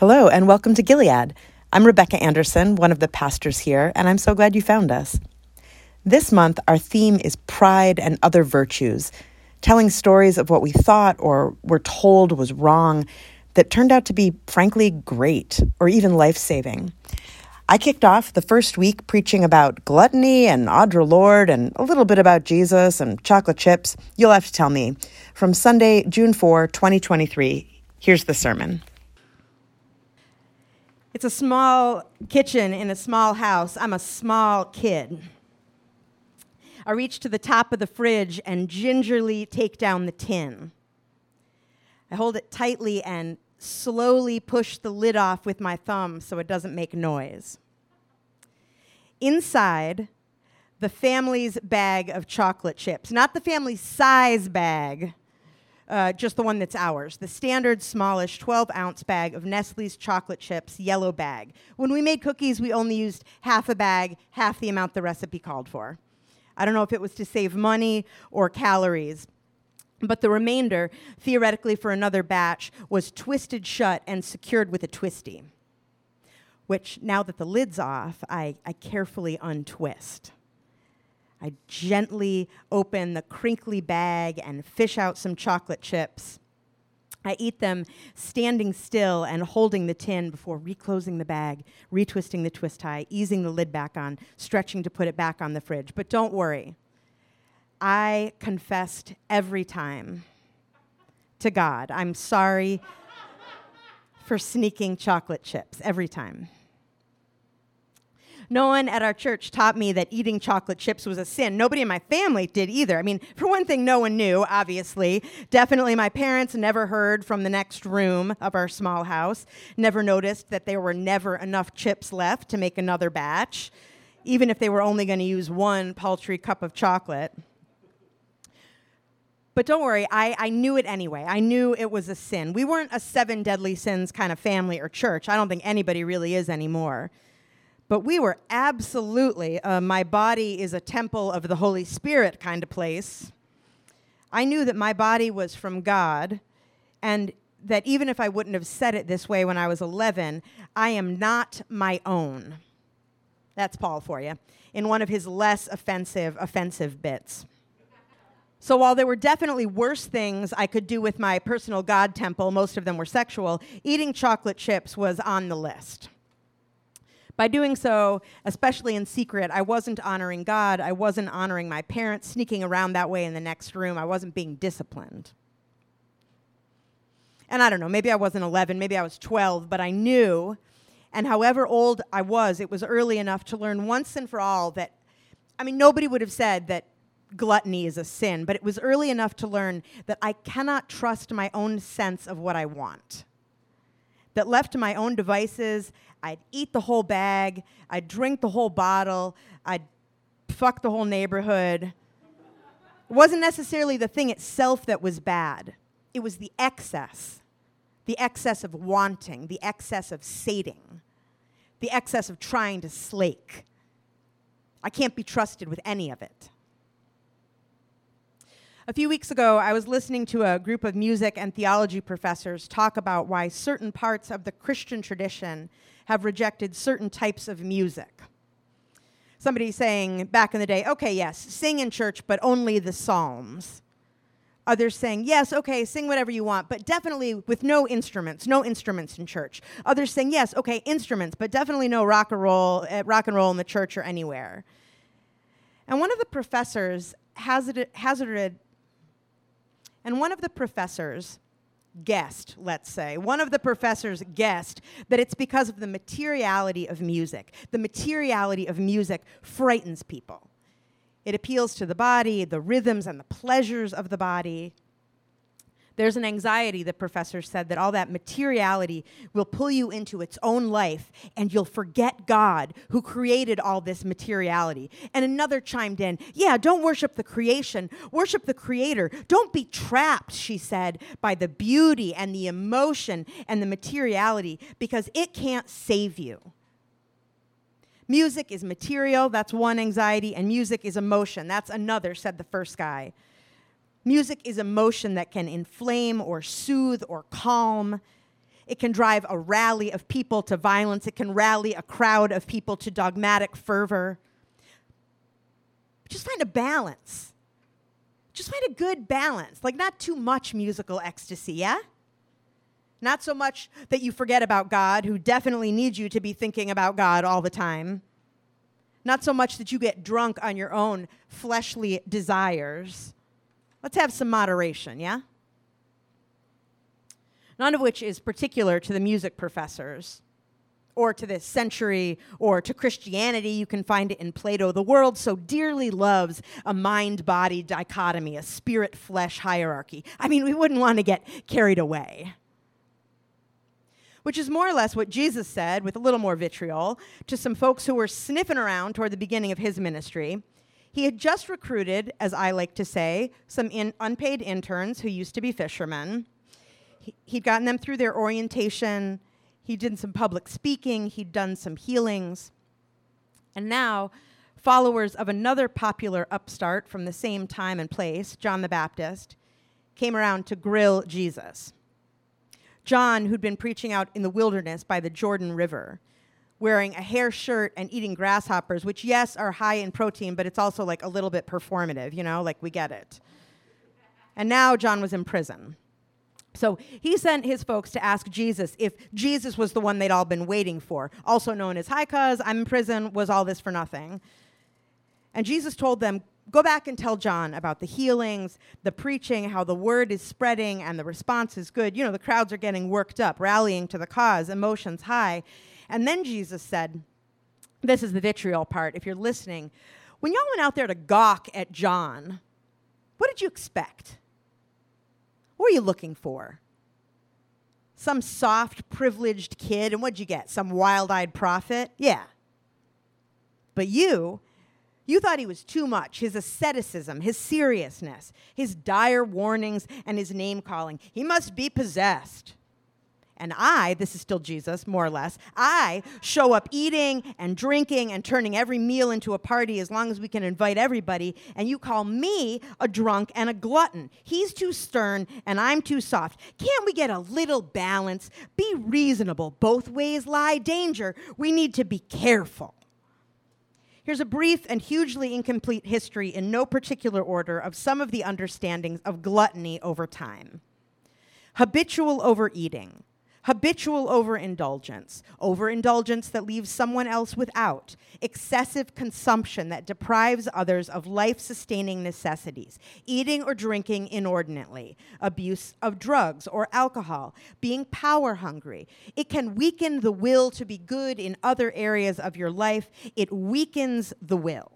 Hello, and welcome to Gilead. I'm Rebecca Anderson, one of the pastors here, and I'm so glad you found us. This month, our theme is pride and other virtues, telling stories of what we thought or were told was wrong that turned out to be, frankly, great or even life-saving. I kicked off the first week preaching about gluttony and Audre Lorde and a little bit about Jesus and chocolate chips. You'll have to tell me. From Sunday, June 4, 2023, here's the sermon. It's a small kitchen in a small house. I'm a small kid. I reach to the top of the fridge and gingerly take down the tin. I hold it tightly and slowly push the lid off with my thumb so it doesn't make noise. Inside, the family's bag of chocolate chips. Not the family size bag, just the one that's ours. The standard smallish 12-ounce bag of Nestle's chocolate chips, yellow bag. When we made cookies, we only used half a bag, half the amount the recipe called for. I don't know if it was to save money or calories, but the remainder, theoretically for another batch, was twisted shut and secured with a twisty, which, now that the lid's off, I carefully untwist. I gently open the crinkly bag and fish out some chocolate chips. I eat them standing still and holding the tin before reclosing the bag, retwisting the twist tie, easing the lid back on, stretching to put it back on the fridge. But don't worry. I confessed every time to God. I'm sorry for sneaking chocolate chips every time. No one at our church taught me that eating chocolate chips was a sin. Nobody in my family did either. I mean, for one thing, no one knew, obviously. Definitely my parents never heard from the next room of our small house, never noticed that there were never enough chips left to make another batch, even if they were only going to use one paltry cup of chocolate. But don't worry, I knew it anyway. I knew it was a sin. We weren't a 7 deadly sins kind of family or church. I don't think anybody really is anymore. But we were absolutely my body is a temple of the Holy Spirit kind of place. I knew that my body was from God, and that even if I wouldn't have said it this way when I was 11, I am not my own. That's Paul for you, in one of his less offensive bits. So while there were definitely worse things I could do with my personal God temple, most of them were sexual, eating chocolate chips was on the list. By doing so, especially in secret, I wasn't honoring God. I wasn't honoring my parents, sneaking around that way in the next room. I wasn't being disciplined. And I don't know, maybe I wasn't 11, maybe I was 12, but I knew, and however old I was, it was early enough to learn once and for all that, nobody would have said that gluttony is a sin, but it was early enough to learn that I cannot trust my own sense of what I want. That left to my own devices, I'd eat the whole bag, I'd drink the whole bottle, I'd fuck the whole neighborhood. It wasn't necessarily the thing itself that was bad. It was the excess of wanting, the excess of sating, the excess of trying to slake. I can't be trusted with any of it. A few weeks ago, I was listening to a group of music and theology professors talk about why certain parts of the Christian tradition have rejected certain types of music. Somebody saying back in the day, okay, yes, sing in church, but only the Psalms. Others saying, yes, okay, sing whatever you want, but definitely with no instruments in church. Others saying, yes, okay, instruments, but definitely no rock and roll in the church or anywhere. And one of the professors guessed that it's because of the materiality of music. The materiality of music frightens people. It appeals to the body, the rhythms and the pleasures of the body. There's an anxiety, the professor said, that all that materiality will pull you into its own life and you'll forget God who created all this materiality. And another chimed in, yeah, don't worship the creation, worship the creator. Don't be trapped, she said, by the beauty and the emotion and the materiality because it can't save you. Music is material, that's one anxiety, and music is emotion, that's another, said the first guy. Music is emotion that can inflame or soothe or calm. It can drive a rally of people to violence. It can rally a crowd of people to dogmatic fervor. Just find a balance. Just find a good balance. Like, not too much musical ecstasy, yeah? Not so much that you forget about God, who definitely needs you to be thinking about God all the time. Not so much that you get drunk on your own fleshly desires. Let's have some moderation, yeah? None of which is particular to the music professors, or to this century, or to Christianity. You can find it in Plato. The world so dearly loves a mind-body dichotomy, a spirit-flesh hierarchy. I mean, we wouldn't want to get carried away. Which is more or less what Jesus said, with a little more vitriol, to some folks who were sniffing around toward the beginning of his ministry. He had just recruited, as I like to say, some unpaid interns who used to be fishermen. He'd gotten them through their orientation. He did some public speaking. He'd done some healings. And now, followers of another popular upstart from the same time and place, John the Baptist, came around to grill Jesus. John, who'd been preaching out in the wilderness by the Jordan River, wearing a hair shirt and eating grasshoppers, which, yes, are high in protein, but it's also like a little bit performative, you know, like we get it. And now John was in prison. So he sent his folks to ask Jesus if Jesus was the one they'd all been waiting for, also known as, "Hi, cuz, I'm in prison, was all this for nothing?" And Jesus told them, "Go back and tell John about the healings, the preaching, how the word is spreading, and the response is good. You know, the crowds are getting worked up, rallying to the cause, emotions high." And then Jesus said, this is the vitriol part, if you're listening, when y'all went out there to gawk at John, what did you expect? What were you looking for? Some soft, privileged kid, and what'd you get? Some wild-eyed prophet? Yeah. But you thought he was too much, his asceticism, his seriousness, his dire warnings, and his name-calling. He must be possessed. And I, this is still Jesus, more or less, I show up eating and drinking and turning every meal into a party as long as we can invite everybody, and you call me a drunk and a glutton. He's too stern, and I'm too soft. Can't we get a little balance? Be reasonable. Both ways lie danger. We need to be careful. Here's a brief and hugely incomplete history in no particular order of some of the understandings of gluttony over time. Habitual overeating. Habitual overindulgence, overindulgence that leaves someone else without, excessive consumption that deprives others of life-sustaining necessities, eating or drinking inordinately, abuse of drugs or alcohol, being power-hungry. It can weaken the will to be good in other areas of your life. It weakens the will.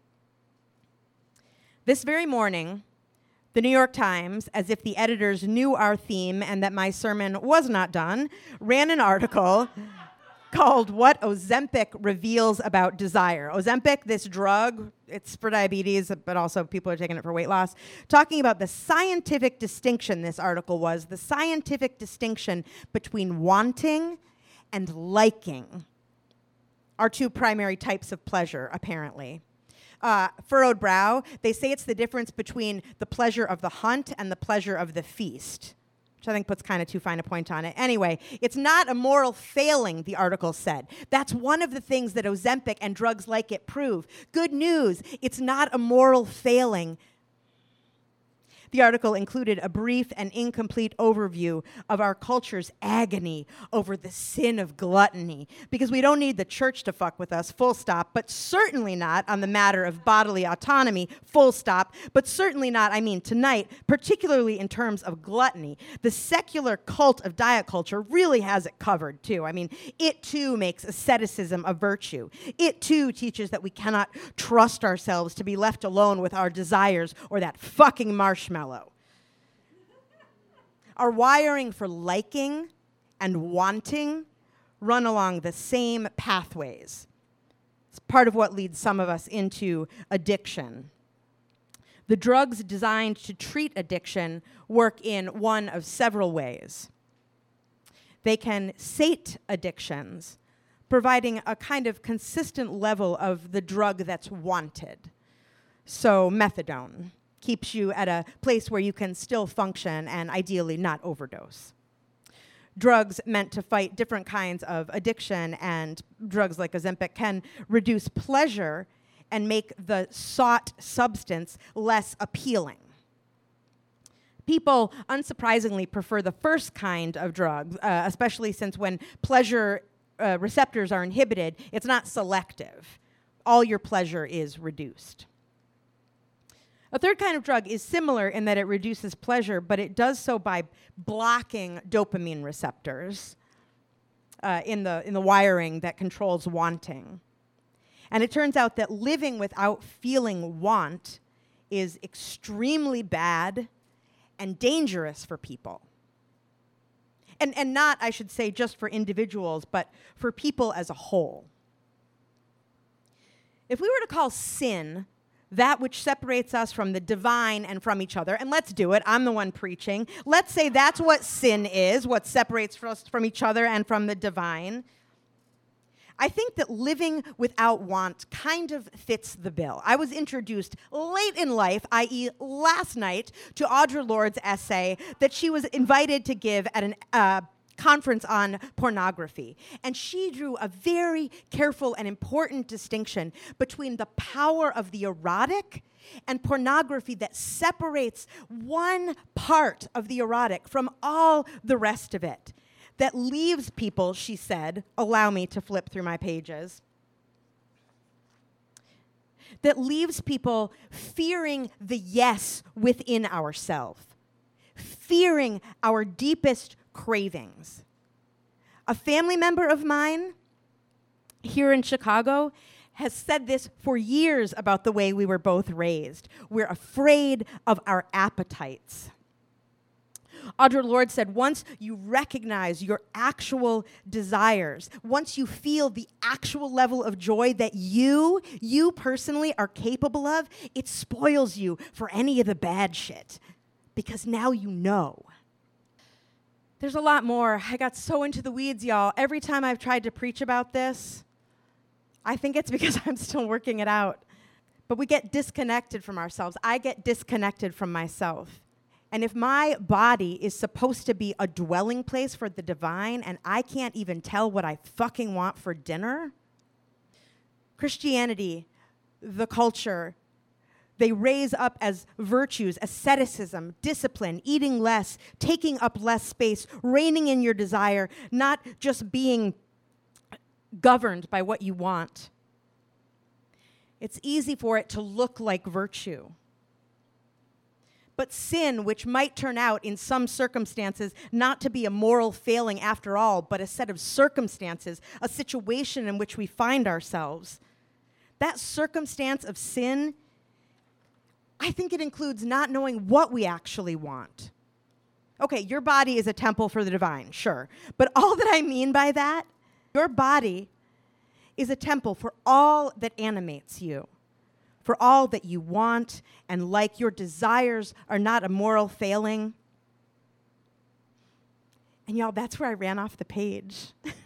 This very morning, the New York Times, as if the editors knew our theme and that my sermon was not done, ran an article called What Ozempic Reveals About Desire. Ozempic, this drug, it's for diabetes, but also people are taking it for weight loss, talking about the scientific distinction, this article was, the scientific distinction between wanting and liking are two primary types of pleasure, apparently. Furrowed brow, they say it's the difference between the pleasure of the hunt and the pleasure of the feast, which I think puts kind of too fine a point on it. Anyway, it's not a moral failing, the article said. That's one of the things that Ozempic and drugs like it prove. Good news, it's not a moral failing. The article included a brief and incomplete overview of our culture's agony over the sin of gluttony, because we don't need the church to fuck with us, full stop, but certainly not on the matter of bodily autonomy, full stop, but certainly not, I mean, tonight, particularly in terms of gluttony. The secular cult of diet culture really has it covered, too. I mean, it, too, makes asceticism a virtue. It, too, teaches that we cannot trust ourselves to be left alone with our desires or that fucking marshmallow. Our wiring for liking and wanting run along the same pathways. It's part of what leads some of us into addiction. The drugs designed to treat addiction work in one of several ways. They can sate addictions, providing a kind of consistent level of the drug that's wanted. So methadone keeps you at a place where you can still function and ideally not overdose. drugs meant to fight different kinds of addiction, and drugs like Ozempic can reduce pleasure and make the sought substance less appealing. People, unsurprisingly, prefer the first kind of drug, especially since when pleasure receptors are inhibited, it's not selective. All your pleasure is reduced. A third kind of drug is similar in that it reduces pleasure, but it does so by blocking dopamine receptors in the wiring that controls wanting. And it turns out that living without feeling want is extremely bad and dangerous for people. And not, I should say, just for individuals, but for people as a whole. If we were to call sin that which separates us from the divine and from each other, and let's do it, I'm the one preaching. Let's say that's what sin is, what separates us from each other and from the divine. I think that living without want kind of fits the bill. I was introduced late in life, i.e. last night, to Audre Lorde's essay that she was invited to give at an conference on pornography. And she drew a very careful and important distinction between the power of the erotic and pornography that separates one part of the erotic from all the rest of it. That leaves people, she said, allow me to flip through my pages, that leaves people fearing the yes within ourselves, fearing our deepest cravings. A family member of mine here in Chicago has said this for years about the way we were both raised. We're afraid of our appetites. Audre Lorde said, once you recognize your actual desires, once you feel the actual level of joy that you personally are capable of, it spoils you for any of the bad shit, because now you know. There's a lot more. I got so into the weeds, y'all. Every time I've tried to preach about this, I think it's because I'm still working it out. But we get disconnected from ourselves. I get disconnected from myself. And if my body is supposed to be a dwelling place for the divine and I can't even tell what I fucking want for dinner, Christianity, the culture, they raise up as virtues, asceticism, discipline, eating less, taking up less space, reigning in your desire, not just being governed by what you want. It's easy for it to look like virtue. But sin, which might turn out in some circumstances not to be a moral failing after all, but a set of circumstances, a situation in which we find ourselves, that circumstance of sin, I think it includes not knowing what we actually want. Okay, your body is a temple for the divine, sure. But all that I mean by that, your body is a temple for all that animates you. For all that you want and like, your desires are not a moral failing. And y'all, that's where I ran off the page.